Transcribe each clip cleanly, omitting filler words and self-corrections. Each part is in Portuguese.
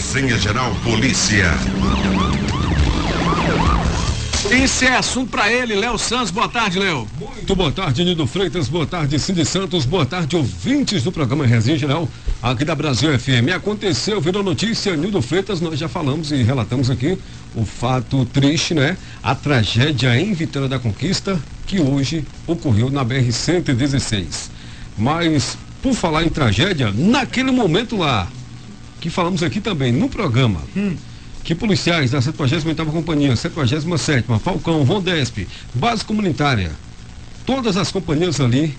Resenha Geral Polícia. Isso é assunto para ele, Léo Santos. Boa tarde, Léo. Muito boa tarde, Nildo Freitas. Boa tarde, Cindy Santos. Boa tarde, ouvintes do programa Resenha Geral aqui da Brasil FM. Aconteceu, virou notícia, Nildo Freitas. Nós já falamos e relatamos aqui o fato triste, né? A tragédia em Vitória da Conquista, que hoje ocorreu na BR-116. Mas, por falar em tragédia, naquele momento lá, que falamos aqui também no programa, que policiais da 78ª Companhia, 77ª, Falcão, Rondesp, Base Comunitária, todas as companhias ali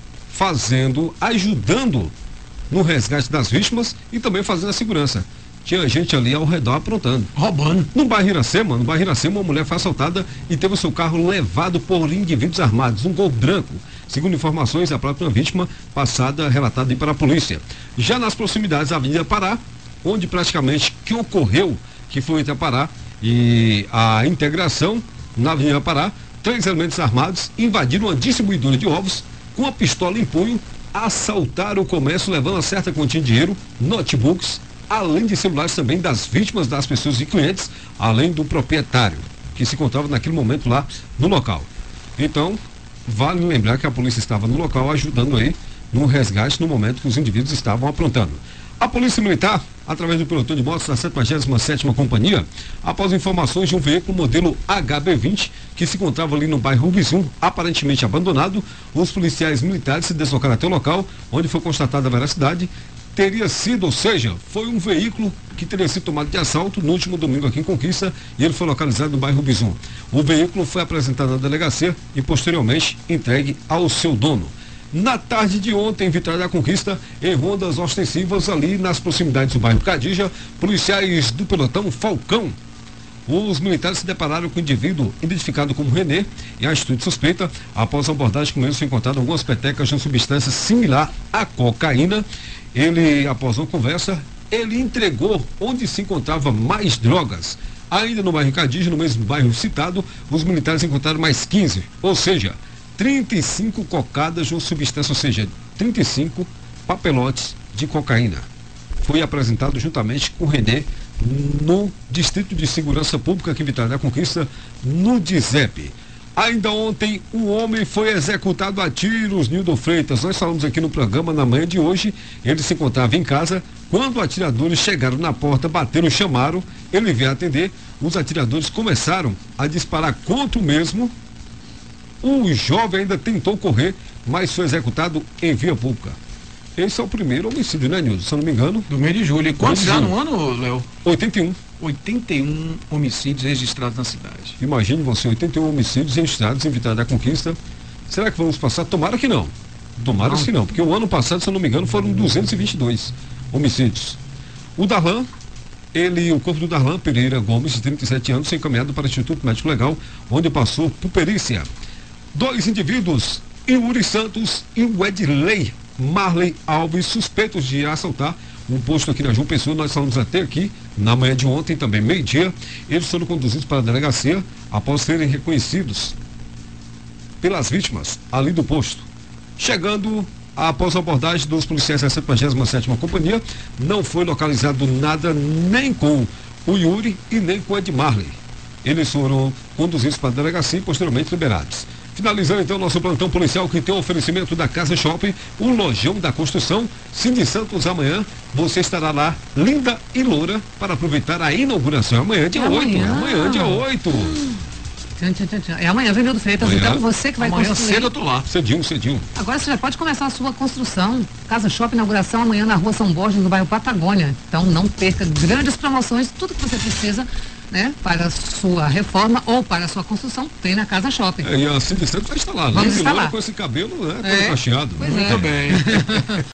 ajudando no resgate das vítimas e também fazendo a segurança. Tinha gente ali ao redor aprontando. Roubando. No bairro Iracema, uma mulher foi assaltada e teve o seu carro levado por indivíduos armados, um Gol branco. Segundo informações, a própria vítima passada relatada para a polícia. Já nas proximidades da Avenida Pará, onde praticamente que ocorreu, que foi entre a Pará e a Integração, na Avenida Pará, 3 elementos armados invadiram uma distribuidora de ovos com a pistola em punho, assaltaram o comércio levando a certa quantia de dinheiro, notebooks, além de celulares também das vítimas, das pessoas e clientes, além do proprietário, que se encontrava naquele momento lá no local. Então, vale lembrar que a polícia estava no local ajudando aí no resgate no momento que os indivíduos estavam aprontando. A Polícia Militar, através do pelotão de motos da 77ª Companhia, após informações de um veículo modelo HB20 que se encontrava ali no bairro Rubizum, aparentemente abandonado, os policiais militares se deslocaram até o local, onde foi constatada a veracidade. Teria sido, ou seja, foi um veículo que teria sido tomado de assalto no último domingo aqui em Conquista e ele foi localizado no bairro Rubizum. O veículo foi apresentado na delegacia e posteriormente entregue ao seu dono. Na tarde de ontem, em Vitória da Conquista, em rondas ostensivas ali nas proximidades do bairro Cadija, policiais do pelotão Falcão. Os militares se depararam com o indivíduo identificado como Renê em atitude suspeita. Após a abordagem com ele, foi encontrado algumas petecas de uma substância similar à cocaína. Ele, após uma conversa, ele entregou onde se encontrava mais drogas. Ainda no bairro Cadija, no mesmo bairro citado, os militares encontraram mais 15, ou seja, 35 cocadas de uma substância, ou seja, 35 papelotes de cocaína. Foi apresentado juntamente com o Renê no Distrito de Segurança Pública aqui em Vitória da Conquista, no DISEP. Ainda ontem, um homem foi executado a tiros, Nildo Freitas. Nós falamos aqui no programa na manhã de hoje. Ele se encontrava em casa quando atiradores chegaram na porta, bateram, chamaram. Ele veio atender. Os atiradores começaram a disparar contra o mesmo. O jovem ainda tentou correr, mas foi executado em via pública. Esse é o primeiro homicídio, né, Nildo? Se eu não me engano. Do mês de julho. E quantos já no ano, Léo? 81. 81 homicídios registrados na cidade. Imagine você, 81 homicídios registrados em Vitória da Conquista. Será que vamos passar? Tomara que não. Tomara que não, porque o ano passado, se eu não me engano, foram 222 homicídios. O Darlan, o corpo do Darlan Pereira Gomes, de 37 anos, foi encaminhado para o Instituto Médico Legal, onde passou por perícia. 2 indivíduos, Yuri Santos e o Edley Marley Alves, suspeitos de assaltar um posto aqui na João Pessoa. Nós falamos até aqui na manhã de ontem, também meio-dia. Eles foram conduzidos para a delegacia após serem reconhecidos pelas vítimas ali do posto. Chegando após a abordagem dos policiais da 77ª Companhia, não foi localizado nada nem com o Yuri e nem com o Ed Marley. Eles foram conduzidos para a delegacia e posteriormente liberados. Finalizando então nosso plantão policial, que tem o oferecimento da Casa Shopping, o lojão da construção. Cindy Santos, amanhã você estará lá, linda e loura, para aproveitar a inauguração. Amanhã dia 8. Amanhã dia 8. É amanhã, viu, Nildo Freitas? Então você que vai amanhã construir. Cedo eu tô lá. Cedinho. Agora você já pode começar a sua construção. Casa Shopping, inauguração amanhã na Rua São Borges, no bairro Patagônia. Então não perca grandes promoções, tudo que você precisa, né, para a sua reforma ou para a sua construção, tem na Casa Shopping. E a Cindy Santos vai estar lá. Vamos estar lá. Com esse cabelo, né, todo cacheado. Pois Muito bem.